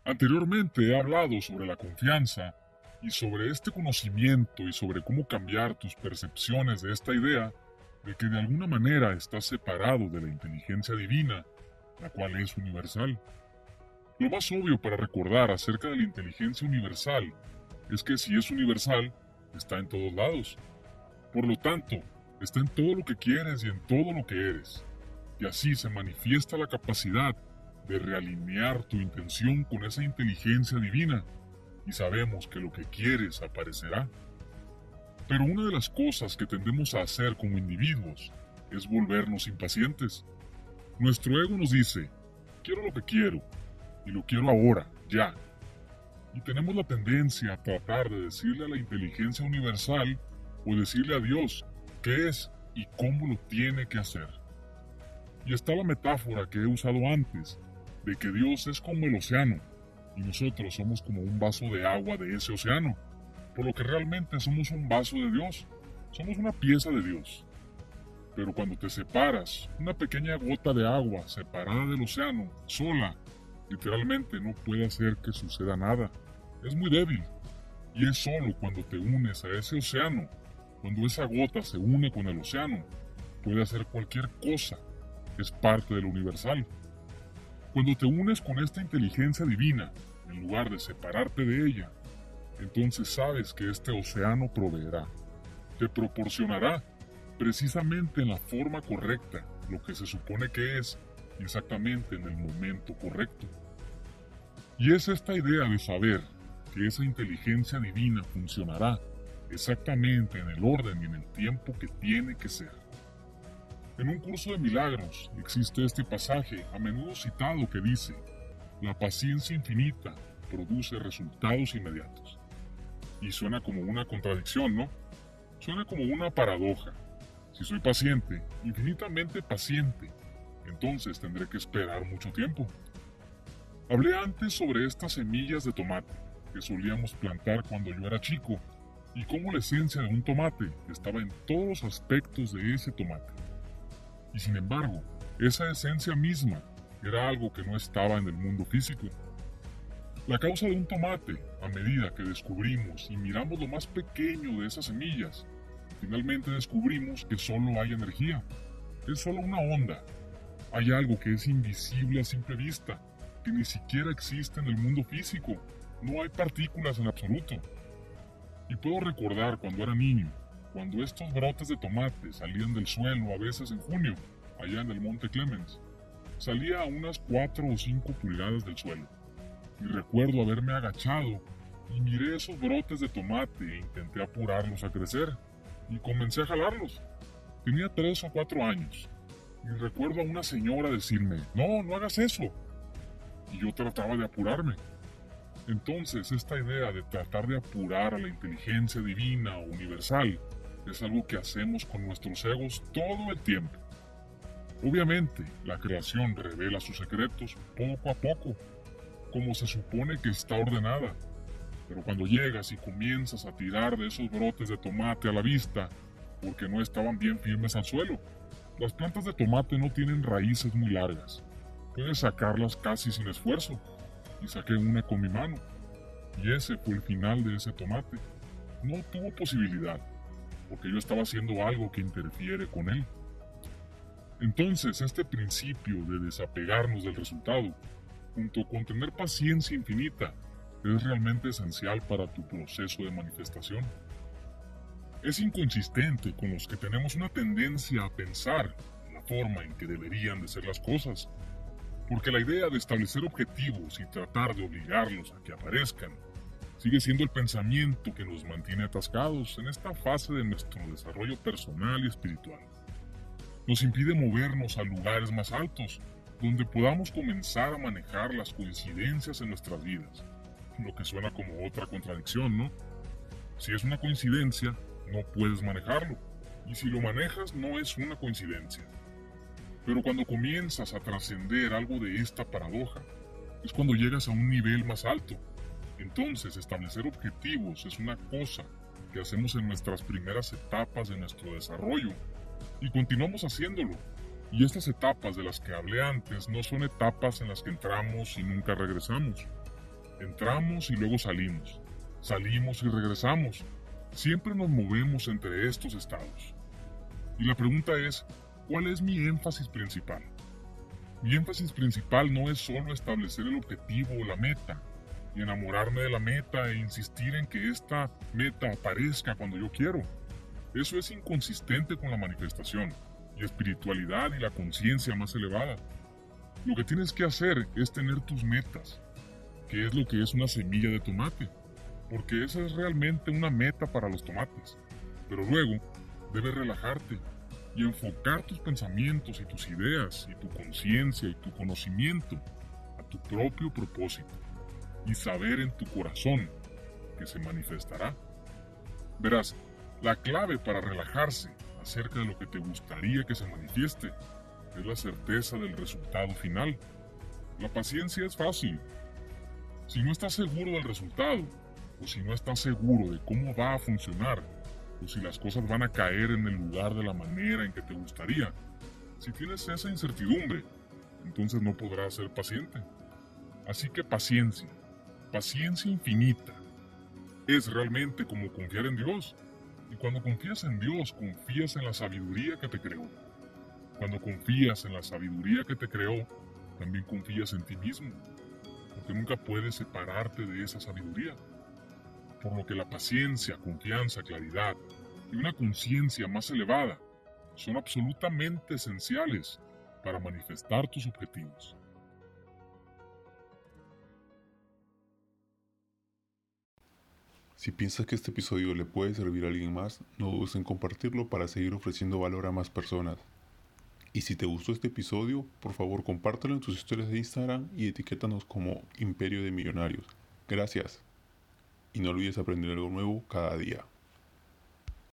Anteriormente he hablado sobre la confianza y sobre este conocimiento y sobre cómo cambiar tus percepciones de esta idea de que de alguna manera estás separado de la inteligencia divina, la cual es universal. Lo más obvio para recordar acerca de la inteligencia universal es que si es universal, está en todos lados. Por lo tanto, está en todo lo que quieres y en todo lo que eres. Y así se manifiesta la capacidad de realinear tu intención con esa inteligencia divina, y sabemos que lo que quieres aparecerá. Pero una de las cosas que tendemos a hacer como individuos es volvernos impacientes. Nuestro ego nos dice, quiero lo que quiero, y lo quiero ahora, ya. Y tenemos la tendencia a tratar de decirle a la inteligencia universal o decirle a Dios qué es y cómo lo tiene que hacer. Y está la metáfora que he usado antes, de que Dios es como el océano, y nosotros somos como un vaso de agua de ese océano, por lo que realmente somos un vaso de Dios, somos una pieza de Dios. Pero cuando te separas, una pequeña gota de agua separada del océano, sola, literalmente no puede hacer que suceda nada, es muy débil, y es solo cuando te unes a ese océano, cuando esa gota se une con el océano, puede hacer cualquier cosa, es parte de lo universal. Cuando te unes con esta inteligencia divina, en lugar de separarte de ella, entonces sabes que este océano proveerá, te proporcionará, precisamente en la forma correcta, lo que se supone que es, exactamente en el momento correcto. Y es esta idea de saber que esa inteligencia divina funcionará exactamente en el orden y en el tiempo que tiene que ser. En un curso de milagros existe este pasaje a menudo citado que dice, la paciencia infinita produce resultados inmediatos. Y suena como una contradicción, ¿no? Suena como una paradoja. Si soy paciente, infinitamente paciente, entonces tendré que esperar mucho tiempo. Hablé antes sobre estas semillas de tomate que solíamos plantar cuando yo era chico y cómo la esencia de un tomate estaba en todos los aspectos de ese tomate. Y sin embargo, esa esencia misma era algo que no estaba en el mundo físico. La causa de un tomate, a medida que descubrimos y miramos lo más pequeño de esas semillas, finalmente descubrimos que solo hay energía, es solo una onda. Hay algo que es invisible a simple vista, que ni siquiera existe en el mundo físico, no hay partículas en absoluto. Y puedo recordar cuando era niño, cuando estos brotes de tomate salían del suelo a veces en junio, allá en el Monte Clemens, salía a unas 4 o 5 pulgadas del suelo. Y recuerdo haberme agachado y miré esos brotes de tomate e intenté apurarlos a crecer, y comencé a jalarlos. Tenía 3 o 4 años, y recuerdo a una señora decirme, no, no hagas eso. Y yo trataba de apurarme. Entonces, esta idea de tratar de apurar a la inteligencia divina o universal es algo que hacemos con nuestros egos todo el tiempo. Obviamente, la creación revela sus secretos poco a poco, como se supone que está ordenada. Pero cuando llegas y comienzas a tirar de esos brotes de tomate a la vista, porque no estaban bien firmes al suelo, las plantas de tomate no tienen raíces muy largas. Puedes sacarlas casi sin esfuerzo. Y saqué una con mi mano. Y ese fue el final de ese tomate. No tuvo posibilidad, porque yo estaba haciendo algo que interfiere con él. Entonces, este principio de desapegarnos del resultado, junto con tener paciencia infinita, es realmente esencial para tu proceso de manifestación. Es inconsistente con los que tenemos una tendencia a pensar en la forma en que deberían de ser las cosas, porque la idea de establecer objetivos y tratar de obligarlos a que aparezcan sigue siendo el pensamiento que nos mantiene atascados en esta fase de nuestro desarrollo personal y espiritual. Nos impide movernos a lugares más altos, donde podamos comenzar a manejar las coincidencias en nuestras vidas, lo que suena como otra contradicción, ¿no? Si es una coincidencia, no puedes manejarlo, y si lo manejas, no es una coincidencia. Pero cuando comienzas a trascender algo de esta paradoja, es cuando llegas a un nivel más alto. Entonces, establecer objetivos es una cosa que hacemos en nuestras primeras etapas de nuestro desarrollo, y continuamos haciéndolo. Y estas etapas de las que hablé antes no son etapas en las que entramos y nunca regresamos. Entramos y luego salimos. Salimos y regresamos. Siempre nos movemos entre estos estados. Y la pregunta es, ¿cuál es mi énfasis principal? Mi énfasis principal no es solo establecer el objetivo o la meta, y enamorarme de la meta e insistir en que esta meta aparezca cuando yo quiero. Eso es inconsistente con la manifestación, y espiritualidad y la conciencia más elevada. Lo que tienes que hacer es tener tus metas, que es lo que es una semilla de tomate, porque esa es realmente una meta para los tomates. Pero luego, debes relajarte y enfocar tus pensamientos y tus ideas y tu conciencia y tu conocimiento a tu propio propósito y saber en tu corazón que se manifestará. Verás, la clave para relajarse acerca de lo que te gustaría que se manifieste es la certeza del resultado final. La paciencia es fácil. Si no estás seguro del resultado, o si no estás seguro de cómo va a funcionar, o si las cosas van a caer en el lugar de la manera en que te gustaría, si tienes esa incertidumbre, entonces no podrás ser paciente. Así que paciencia, paciencia infinita, es realmente como confiar en Dios. Y cuando confías en Dios, confías en la sabiduría que te creó. Cuando confías en la sabiduría que te creó, también confías en ti mismo, porque nunca puedes separarte de esa sabiduría. Por lo que la paciencia, confianza, claridad y una conciencia más elevada son absolutamente esenciales para manifestar tus objetivos. Si piensas que este episodio le puede servir a alguien más, no dudes en compartirlo para seguir ofreciendo valor a más personas. Y si te gustó este episodio, por favor compártelo en tus historias de Instagram y etiquétanos como Imperio de Millonarios. Gracias. Y no olvides aprender algo nuevo cada día.